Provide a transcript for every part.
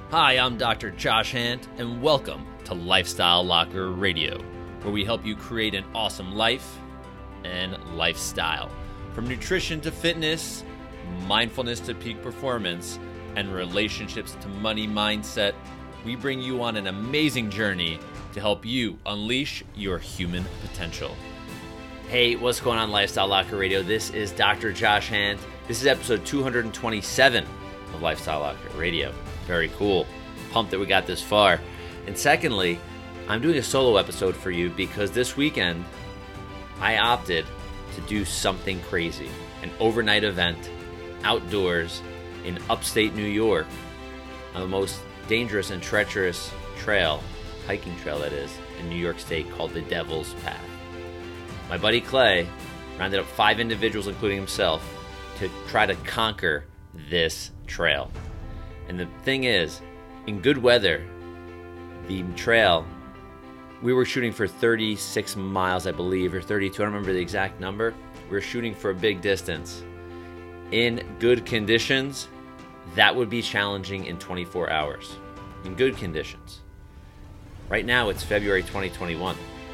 Hi, I'm Dr. Josh Hant, and welcome to Lifestyle Locker Radio, where we help you create an awesome life and lifestyle. From nutrition to fitness, mindfulness to peak performance, and relationships to money mindset, we bring you on an amazing journey to help you unleash your human potential. Hey, what's going on, Lifestyle Locker Radio? This is Dr. Josh Hant. This is episode 227 of Lifestyle Locker Radio. Very cool. Pumped that we got this far. And secondly, I'm doing a solo episode for you because this weekend I opted to do something crazy. An overnight event outdoors in upstate New York on the most dangerous and treacherous trail, hiking trail that is, in New York State called the Devil's Path. My buddy Clay rounded up 5 individuals, including himself, to try to conquer this trail. And the thing is, in good weather, the trail, we were shooting for 36 miles, I believe, or 32. I don't remember the exact number. We were shooting for a big distance. In good conditions, that would be challenging in 24 hours. In good conditions. Right now, it's February 2021.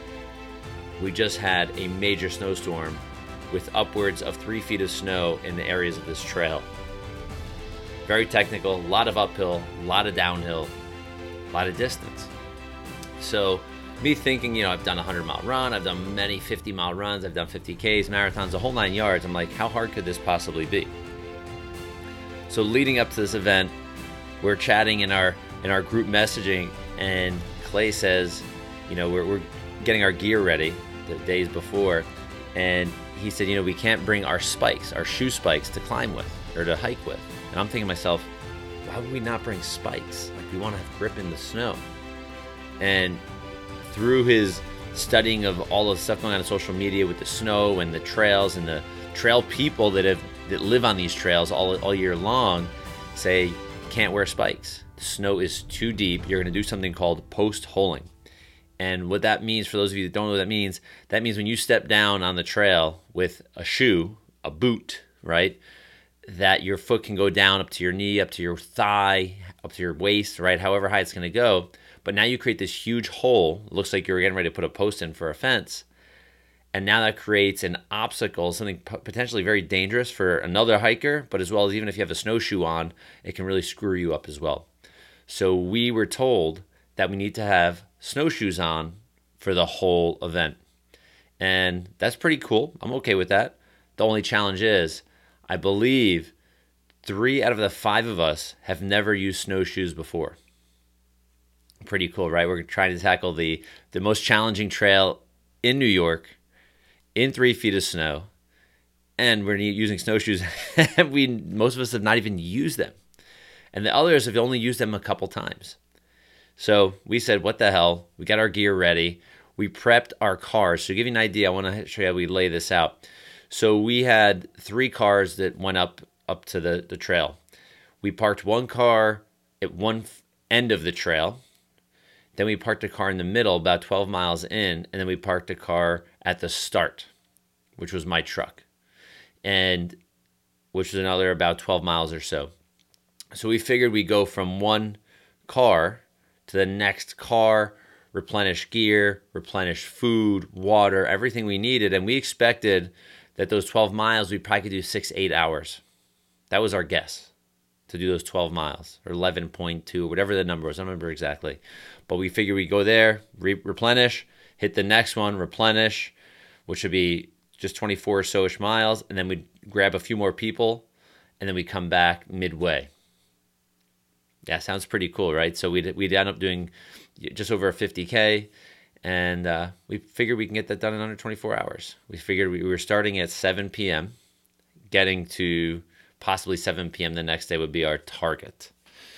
We just had a major snowstorm with upwards of 3 feet of snow in the areas of this trail. Very technical, a lot of uphill, a lot of downhill, a lot of distance. So me thinking, I've done a 100-mile run, I've done many 50-mile runs, I've done 50Ks, marathons, the whole 9 yards. I'm like, how hard could this possibly be? So leading up to this event, we're chatting in our group messaging, and Clay says, we're getting our gear ready the days before, and he said, we can't bring our spikes, our shoe spikes to climb with or to hike with. And I'm thinking to myself, why would we not bring spikes? Like, we want to have grip in the snow. And through his studying of all the stuff going on social media with the snow and the trails and the trail people that live on these trails all year long, say, you can't wear spikes. The snow is too deep. You're going to do something called post-holing. And what that means, for those of you that don't know what that means when you step down on the trail with a shoe, a boot, right, that your foot can go down up to your knee, up to your thigh, up to your waist, right, however high it's going to go. But now you create this huge hole. It looks like you're getting ready to put a post in for a fence. And now that creates an obstacle, something potentially very dangerous for another hiker, but as well as even if you have a snowshoe on, it can really screw you up as well. So we were told that we need to have snowshoes on for the whole event. And that's pretty cool. I'm okay with that. The only challenge is, I believe 3 out of the 5 of us have never used snowshoes before. Pretty cool, right? We're trying to tackle the most challenging trail in New York in 3 feet of snow, and we're using snowshoes. Most of us have not even used them, and the others have only used them a couple times. So we said, what the hell? We got our gear ready. We prepped our cars. So to give you an idea, I want to show you how we lay this out. So we had 3 cars that went up to the trail. We parked one car at one end of the trail. Then we parked a car in the middle, about 12 miles in, and then we parked a car at the start, which was my truck, and which was another about 12 miles or so. So we figured we'd go from one car to the next car, replenish gear, replenish food, water, everything we needed, and we expected that those 12 miles, we probably could do 6-8 hours. That was our guess, to do those 12 miles, or 11.2, whatever the number was. I don't remember exactly. But we figured we'd go there, replenish, hit the next one, replenish, which would be just 24 or so-ish miles, and then we'd grab a few more people, and then we'd come back midway. Yeah, sounds pretty cool, right? So we'd end up doing just over a 50K, and we figured we can get that done in under 24 hours. We figured we were starting at 7 p.m., getting to possibly 7 p.m. the next day would be our target.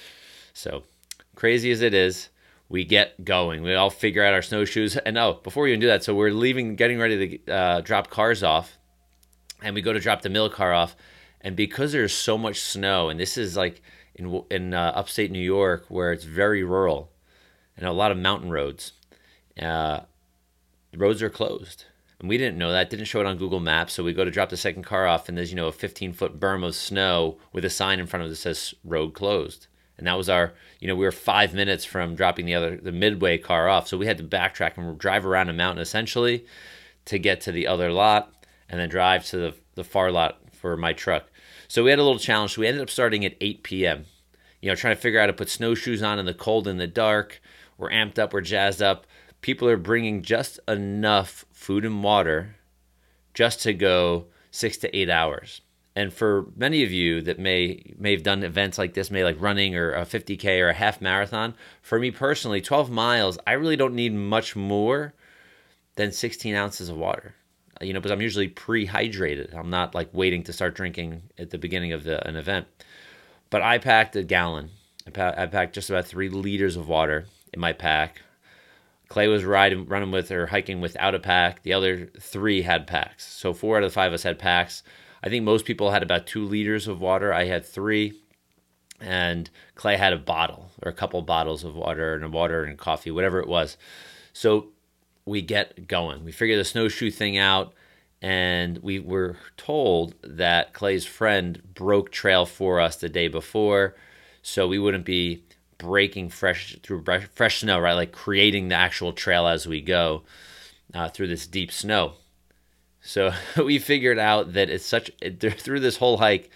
So crazy as it is, we get going. We all figure out our snowshoes. And before we even do that, so we're leaving, getting ready to drop cars off, and we go to drop the middle car off. And because there's so much snow, and this is like in upstate New York where it's very rural and a lot of mountain roads, the roads are closed. And we didn't know that, didn't show it on Google Maps. So we go to drop the second car off, and there's, a 15-foot berm of snow with a sign in front of it that says road closed. And that was our, we were 5 minutes from dropping the midway car off. So we had to backtrack and drive around a mountain essentially to get to the other lot and then drive to the far lot for my truck. So we had a little challenge. So we ended up starting at 8 p.m., trying to figure out how to put snowshoes on in the cold and the dark. We're amped up, we're jazzed up. People are bringing just enough food and water just to go 6 to 8 hours. And for many of you that may have done events like this, may like running or a 50K or a half marathon, for me personally, 12 miles, I really don't need much more than 16 ounces of water. Because I'm usually pre-hydrated. I'm not like waiting to start drinking at the beginning of an event. But I packed a gallon. I packed just about 3 liters of water in my pack. Clay was running with or hiking without a pack. The other 3 had packs. So 4 out of the 5 of us had packs. I think most people had about 2 liters of water. I had 3. And Clay had a bottle or a couple bottles of water and coffee, whatever it was. So we get going. We figure the snowshoe thing out. And we were told that Clay's friend broke trail for us the day before, so we wouldn't be breaking fresh snow, right? Like creating the actual trail as we go through this deep snow. So we figured out that through this whole hike,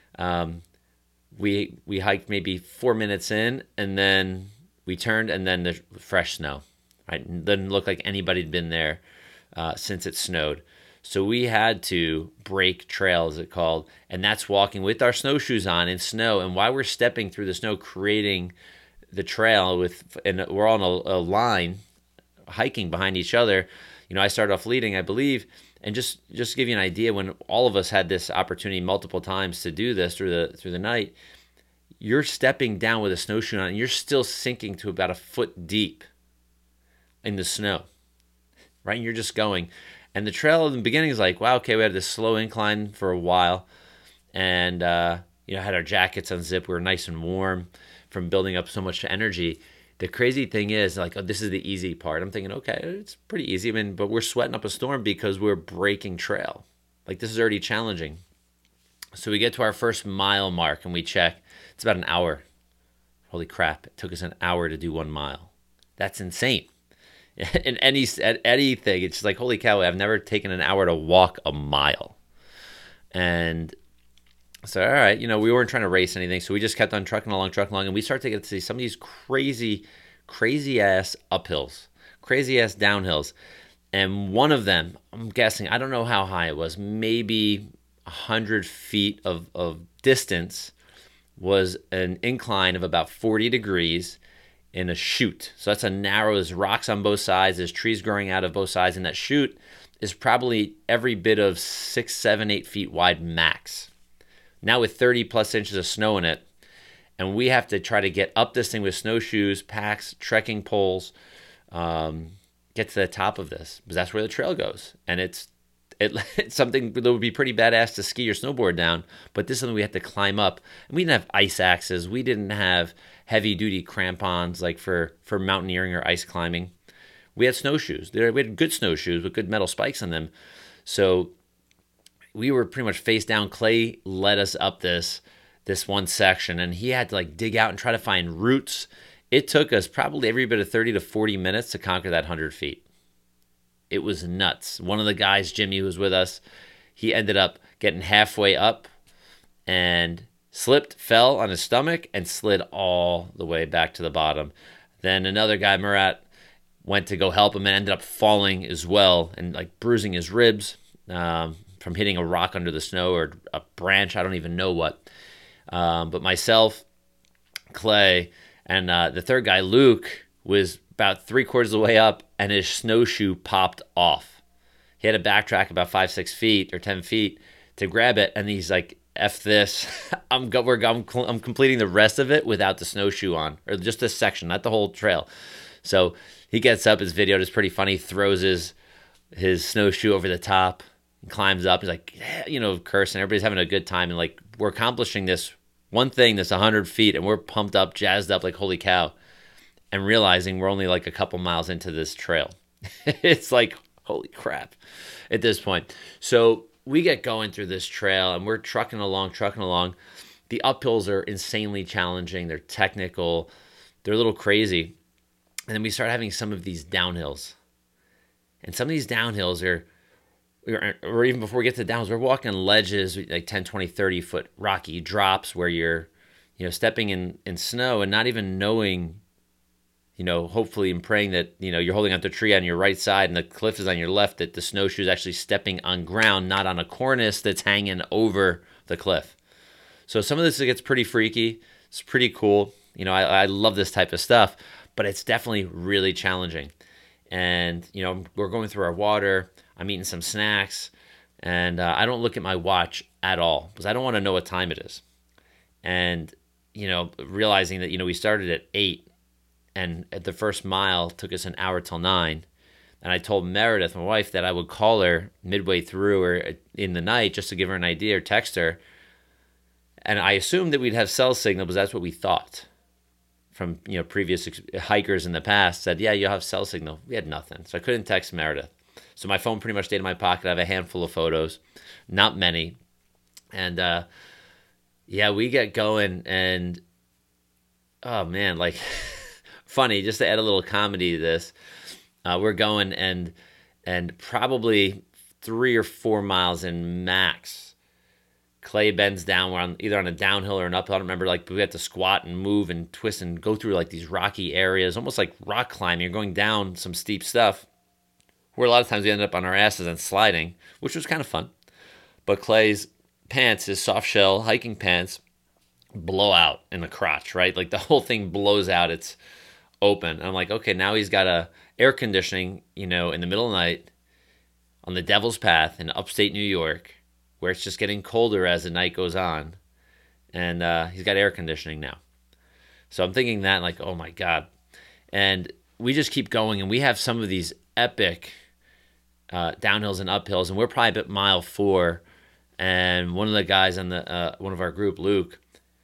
we hiked maybe 4 minutes in, and then we turned, and then there's fresh snow, right? It didn't look like anybody had been there since it snowed. So we had to break trail, as it's called, and that's walking with our snowshoes on in snow. And while we're stepping through the snow, creating the trail and we're on a line, hiking behind each other. I started off leading, I believe, and just to give you an idea, when all of us had this opportunity multiple times to do this through the night, you're stepping down with a snowshoe on, and you're still sinking to about a foot deep in the snow, right? And you're just going. And the trail in the beginning is like, wow, okay, we had this slow incline for a while. And, had our jackets unzipped. We were nice and warm from building up so much energy. The crazy thing is, like, this is the easy part. I'm thinking, okay, it's pretty easy. But we're sweating up a storm because we're breaking trail. Like, this is already challenging. So we get to our first mile mark and we check. It's about an hour. Holy crap. It took us an hour to do 1 mile. That's insane. In anything, it's just like, holy cow, I've never taken an hour to walk a mile. And so, all right, we weren't trying to race anything, so we just kept on trucking along, and we started to get to see some of these crazy ass uphills, crazy ass downhills. And one of them, I'm guessing, I don't know how high it was, maybe 100 feet of distance, was an incline of about 40 degrees in a chute. So that's there's rocks on both sides, there's trees growing out of both sides, and that chute is probably every bit of 6, 7, 8 feet wide max. Now with 30 plus inches of snow in it, and we have to try to get up this thing with snowshoes, packs, trekking poles, get to the top of this, because that's where the trail goes. And it's something that would be pretty badass to ski or snowboard down, but this is something we had to climb up. And we didn't have ice axes. We didn't have heavy-duty crampons like for mountaineering or ice climbing. We had snowshoes. We had good snowshoes with good metal spikes on them. So we were pretty much face down. Clay led us up this one section, and he had to like dig out and try to find roots. It took us probably every bit of 30 to 40 minutes to conquer that 100 feet. It was nuts. One of the guys, Jimmy, who was with us, he ended up getting halfway up and slipped, fell on his stomach, and slid all the way back to the bottom. Then another guy, Murat, went to go help him and ended up falling as well and like bruising his ribs from hitting a rock under the snow or a branch. I don't even know what. But myself, Clay, and the third guy, Luke, was about 3/4 of the way up, and his snowshoe popped off. He had to backtrack about 5, 6 feet or 10 feet to grab it, and he's like, F this. I'm completing the rest of it without the snowshoe on, or just this section, not the whole trail. So he gets up, his video is pretty funny, throws his snowshoe over the top, and climbs up, he's like, cursing, everybody's having a good time, and like, we're accomplishing this one thing that's 100 feet, and we're pumped up, jazzed up, like, holy cow, and realizing we're only like a couple miles into this trail. It's like, holy crap at this point. So we get going through this trail, and we're trucking along, The uphills are insanely challenging. They're technical. They're a little crazy. And then we start having some of these downhills. And some of these downhills are, or even before we get to the downhills, we're walking on ledges, like 10, 20, 30 foot rocky drops where you're, stepping in snow and not even knowing, hopefully and praying that, you're holding onto a tree on your right side and the cliff is on your left, that the snowshoe is actually stepping on ground, not on a cornice that's hanging over the cliff. So some of this gets pretty freaky. It's pretty cool. I love this type of stuff, but it's definitely really challenging. And, we're going through our water. I'm eating some snacks. And I don't look at my watch at all because I don't want to know what time it is. And, realizing that, we started at 8 and at the first mile took us an hour till 9. And I told Meredith, my wife, that I would call her midway through or in the night just to give her an idea or text her. And I assumed that we'd have cell signal because that's what we thought from previous hikers in the past said, yeah, you'll have cell signal. We had nothing. So I couldn't text Meredith. So my phone pretty much stayed in my pocket. I have a handful of photos, not many. And we get going and, oh man, like funny, just to add a little comedy to this. We're going and probably 3 or 4 miles in max, Clay bends down. We're either on a downhill or an uphill. I don't remember. Like we had to squat and move and twist and go through like these rocky areas, almost like rock climbing. You're going down some steep stuff, where a lot of times we ended up on our asses and sliding, which was kind of fun. But Clay's pants, his soft shell hiking pants, blow out in the crotch. Right, like the whole thing blows out. It's open. And I'm like, okay, now he's got a air conditioning, in the middle of the night on the Devil's Path in upstate New York, where it's just getting colder as the night goes on. And he's got air conditioning now. So I'm thinking that, like, oh my God. And we just keep going, and we have some of these epic downhills and uphills, and we're probably at mile 4. And one of the guys on the one of our group, Luke,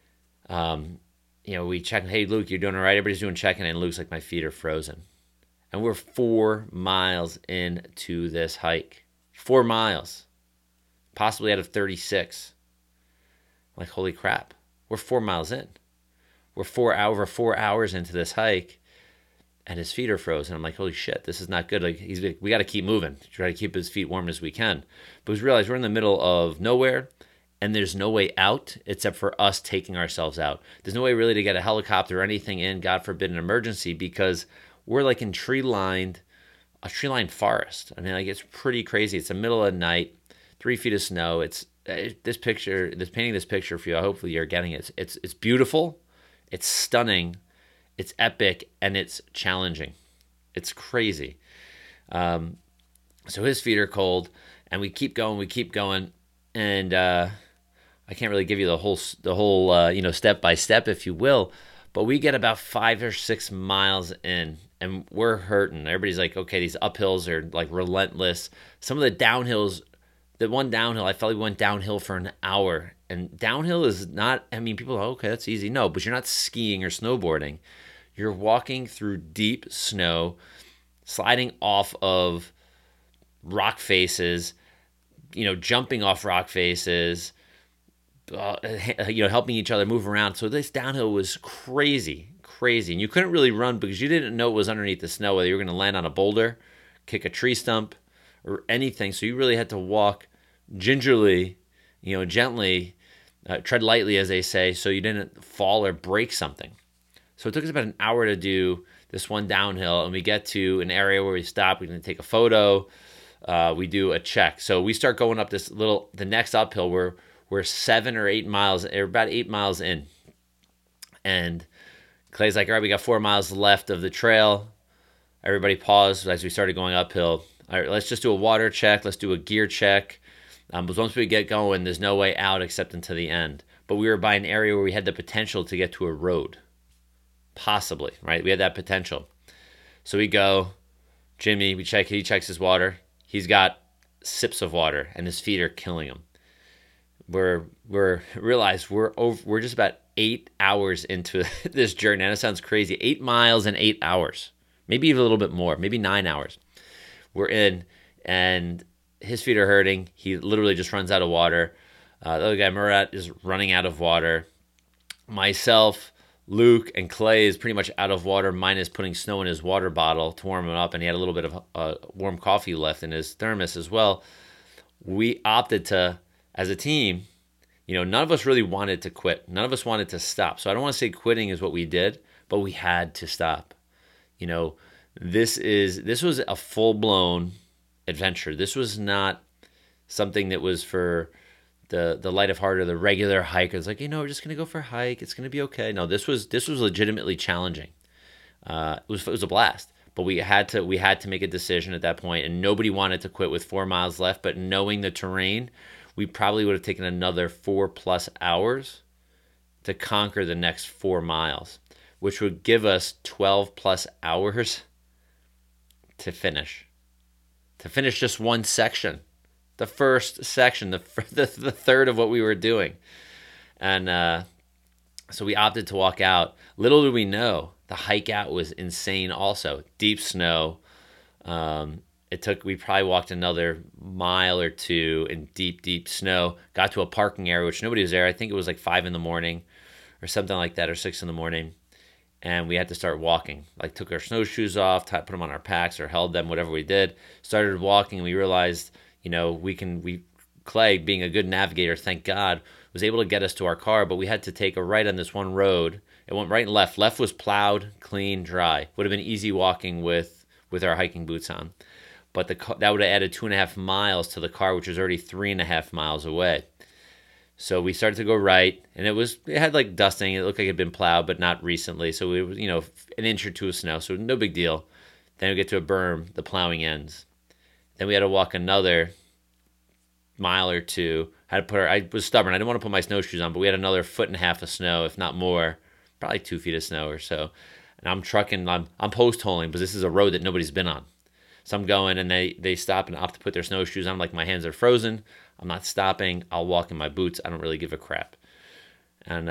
we check, hey, Luke, you're doing all right? Everybody's doing checking, and Luke's like, my feet are frozen. And we're 4 miles into this hike. 4 miles. Possibly out of 36. I'm like, holy crap. We're 4 miles in. We're over 4 hours into this hike, and his feet are frozen. I'm like, holy shit, this is not good. Like, we got to keep moving. Try to keep his feet warm as we can. But we realize we're in the middle of nowhere, and there's no way out except for us taking ourselves out. There's no way really to get a helicopter or anything in, God forbid, an emergency, because we're like in a tree-lined forest. I mean, like, it's pretty crazy. It's the middle of the night. 3 feet of snow. It's painting this picture for you. Hopefully you're getting it. It's beautiful. It's stunning. It's epic, and it's challenging. It's crazy. So his feet are cold, and we keep going, and I can't really give you the whole step by step, if you will, but we get about 5 or 6 miles in, and we're hurting. Everybody's like, okay, these uphills are like relentless. Some of the downhills. The one downhill, I felt like we went downhill for an hour. And downhill is not, people are, okay, that's easy. No, but you're not skiing or snowboarding. You're walking through deep snow, sliding off of rock faces, jumping off rock faces, helping each other move around. So this downhill was crazy. And you couldn't really run because you didn't know what was underneath the snow, whether you were going to land on a boulder, kick a tree stump, or anything. So you really had to walk gingerly, gently, tread lightly, as they say, so you didn't fall or break something. So it took us about an hour to do this one downhill, and we get to an area where we stop. We can take a photo. We do a check. So we start going up the next uphill. We're 7 or 8 miles, or about 8 miles in. And Clay's like, all right, we got 4 miles left of the trail. Everybody paused as we started going uphill. All right, let's just do a water check. Let's do a gear check. But once we get going, there's no way out except into the end. But we were by an area where we had the potential to get to a road. Possibly, right? We had that potential. So we go. Jimmy, he checks his water. He's got sips of water, and his feet are killing him. Realize we're just about 8 hours into this journey. And it sounds crazy. 8 miles in 8 hours. Maybe even a little bit more. Maybe 9 hours. We're in, and his feet are hurting. He literally just runs out of water. The other guy, Murat, is running out of water. myself, Luke, and Clay is pretty much out of water, minus putting snow in his water bottle to warm him up, and he had a little bit of warm coffee left in his thermos as well. We opted to, as a team, none of us really wanted to quit. None of us wanted to stop. So I don't want to say quitting is what we did, but we had to stop. This was a full-blown adventure. This was not something that was for the light of heart or the regular hikers. Like, we're just gonna go for a hike. It's gonna be okay. No, this was legitimately challenging. It was a blast. But we had to make a decision at that point, and nobody wanted to quit with 4 miles left. But knowing the terrain, we probably would have taken another 4+ hours to conquer the next 4 miles, which would give us 12+ hours to finish just one section, the first section, the third of what we were doing. And so we opted to walk out. Little did we know, the hike out was insane also. Deep snow. We probably walked another mile or two in deep snow. Got to a parking area, which nobody was there. I think it was like 5 in the morning or something like that, or 6 in the morning. And we had to start walking. Like, took our snowshoes off, put them on our packs or held them, whatever we did. Started walking, and we realized, Clay, being a good navigator, thank God, was able to get us to our car, but we had to take a right on this one road. It went right and left. Left was plowed, clean, dry. Would have been easy walking with our hiking boots on. But that would have added 2.5 miles to the car, which was already 3.5 miles away. So we started to go right, and it had like dusting. It looked like it had been plowed, but not recently. So it was, an inch or two of snow, so no big deal. Then we get to a berm, the plowing ends. Then we had to walk another mile or two. I was stubborn. I didn't want to put my snowshoes on, but we had another 1.5 foot of snow, if not more, probably 2 feet of snow or so. And I'm trucking, I'm post-holing, because this is a road that nobody's been on. So I'm going, and they stop and opt to put their snowshoes on. Like, my hands are frozen. I'm not stopping. I'll walk in my boots. I don't really give a crap. And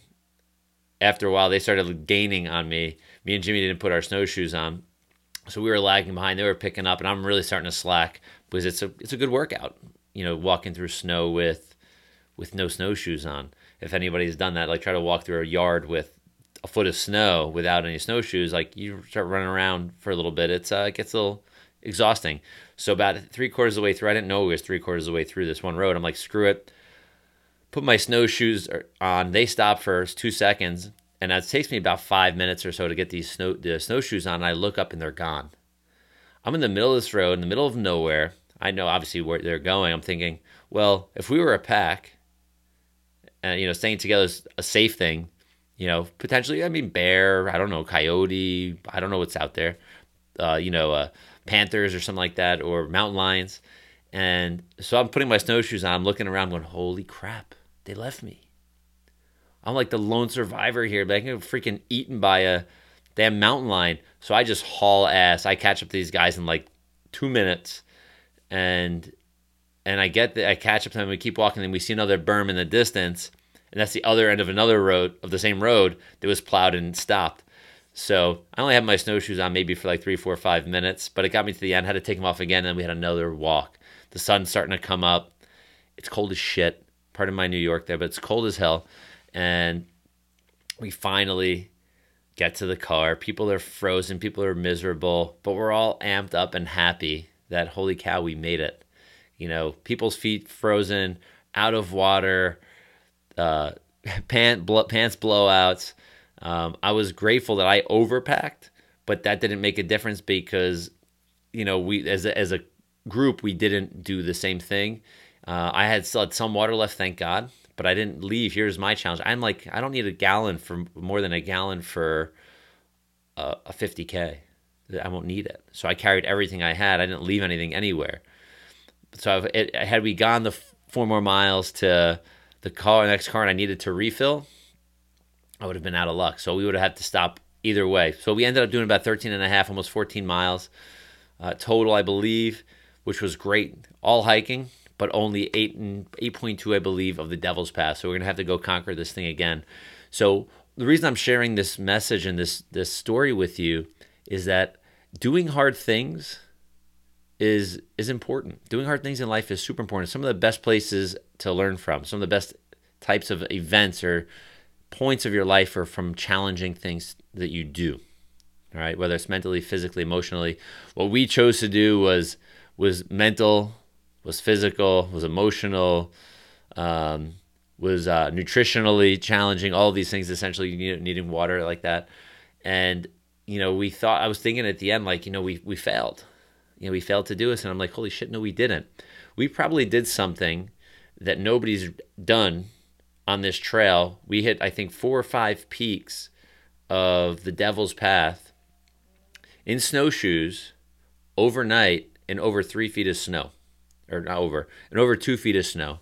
after a while, they started gaining on me. Me and Jimmy didn't put our snowshoes on, so we were lagging behind. They were picking up, and I'm really starting to slack, because it's a good workout. Walking through snow with no snowshoes on. If anybody's done that, like, try to walk through a yard with a foot of snow without any snowshoes, like, you start running around for a little bit. It gets a little exhausting. So about 3/4 of the way through, I didn't know it was 3/4 of the way through this one road. I'm like, screw it. Put my snowshoes on. They stop for 2 seconds, and it takes me about 5 minutes or so to get the snowshoes on. And I look up, and they're gone. I'm in the middle of this road, in the middle of nowhere. I know obviously where they're going. I'm thinking, well, if we were a pack, and staying together is a safe thing. Potentially, bear, I don't know, coyote, I don't know what's out there. Panthers or something like that, or mountain lions. And so I'm putting my snowshoes on. I'm looking around going, holy crap, they left me. I'm like the lone survivor here, but I get freaking eaten by a damn mountain lion. So I just haul ass. I catch up to these guys in like 2 minutes, and I catch up to them. We keep walking, and we see another berm in the distance, and that's the other end of another road, of the same road, that was plowed and stopped. So I only had my snowshoes on maybe for like 3, 4, 5 minutes, but it got me to the end. Had to take them off again, and then we had another walk. The sun's starting to come up. It's cold as shit. Pardon my New York there, but it's cold as hell. And we finally get to the car. People are frozen. People are miserable, but we're all amped up and happy that, holy cow, we made it. People's feet frozen, out of water, pants blowouts. I was grateful that I overpacked, but that didn't make a difference, because, we as a group, we didn't do the same thing. I still had some water left, thank God, but I didn't leave. Here's my challenge. I'm like, I don't need more than a gallon for a 50K. I won't need it. So I carried everything I had. I didn't leave anything So had we gone the 4 more miles to the next car, and I needed to refill, I would have been out of luck. So we would have had to stop either way. So we ended up doing about 13.5, almost 14 miles total, I believe, which was great. All hiking, but only 8.2, I believe, of the Devil's Pass. So we're going to have to go conquer this thing again. So the reason I'm sharing this message and this story with you is that doing hard things is important. Doing hard things in life is super important. Some of the best places to learn from, some of the best types of events or points of your life are from challenging things that you do. All right, whether it's mentally, physically, emotionally. What we chose to do was mental, was physical, was emotional, was nutritionally challenging. All of these things, essentially, needing water like that. And I was thinking at the end, like, we failed. We failed to do this, and I'm like, holy shit, no, we didn't. We probably did something that nobody's done on this trail. We hit, I think, 4 or 5 peaks of the Devil's Path in snowshoes overnight in over 3 feet of snow, or not over, and over 2 feet of snow.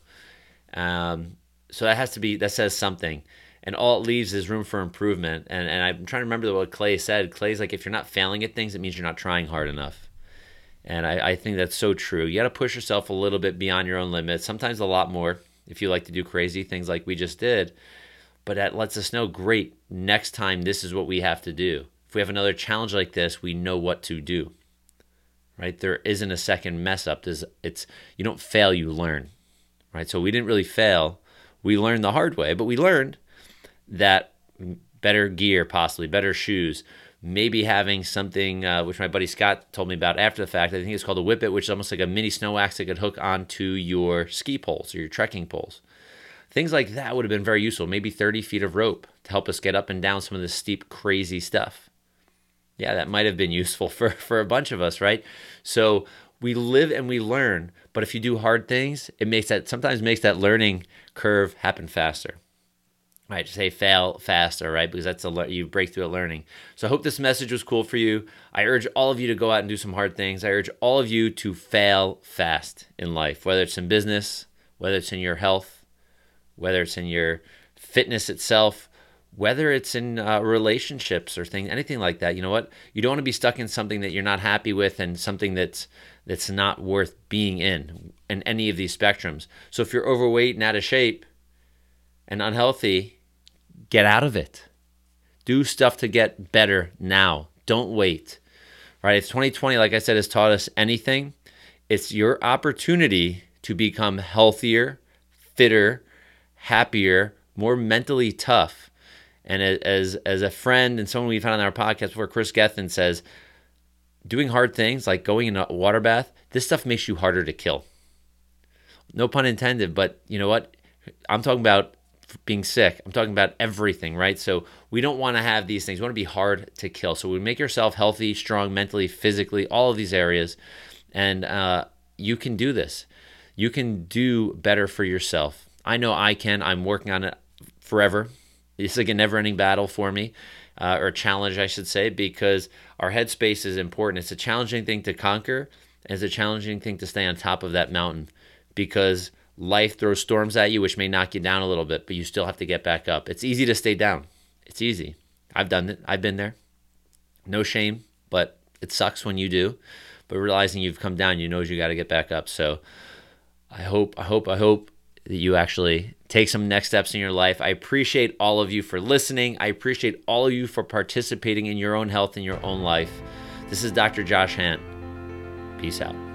So that says something. And all it leaves is room for improvement. And I'm trying to remember what Clay said. Clay's like, if you're not failing at things, it means you're not trying hard enough. And I think that's so true. You got to push yourself a little bit beyond your own limits, sometimes a lot more if you like to do crazy things like we just did. But that lets us know, great, next time this is what we have to do. If we have another challenge like this, we know what to do, right? There isn't a second mess up. You don't fail, you learn, right? So we didn't really fail. We learned the hard way, but we learned that better gear, possibly better shoes, maybe having something which my buddy Scott told me about after the fact. I think it's called a Whippet, which is almost like a mini snow axe that could hook onto your ski poles or your trekking poles. Things like that would have been very useful. Maybe 30 feet of rope to help us get up and down some of the steep, crazy stuff. Yeah, that might have been useful for a bunch of us, right? So we live and we learn, but if you do hard things, sometimes makes that learning curve happen faster. Right, say fail faster, right? Because you break through at learning. So I hope this message was cool for you. I urge all of you to go out and do some hard things. I urge all of you to fail fast in life, whether it's in business, whether it's in your health, whether it's in your fitness itself, whether it's in relationships or anything like that. You know what? You don't want to be stuck in something that you're not happy with and something that's not worth being in any of these spectrums. So if you're overweight and out of shape and unhealthy, get out of it. Do stuff to get better now. Don't wait. Right? If 2020, like I said, has taught us anything, it's your opportunity to become healthier, fitter, happier, more mentally tough. And as a friend and someone we've had on our podcast before, Chris Gethin says, doing hard things like going in a water bath, this stuff makes you harder to kill. No pun intended, but you know what? I'm talking about being sick. I'm talking about everything, right? So we don't want to have these things. We want to be hard to kill. So we make yourself healthy, strong, mentally, physically, all of these areas. And you can do this. You can do better for yourself. I know I can. I'm working on it forever. It's like a never-ending battle for me, or a challenge, I should say, because our headspace is important. It's a challenging thing to conquer, and it's a challenging thing to stay on top of that mountain, because life throws storms at you, which may knock you down a little bit, but you still have to get back up. It's easy to stay down. It's easy. I've done it. I've been there. No shame, but it sucks when you do. But realizing you've come down, you got to get back up. So I hope that you actually take some next steps in your life. I appreciate all of you for listening. I appreciate all of you for participating in your own health and your own life. This is Dr. Josh Hant. Peace out.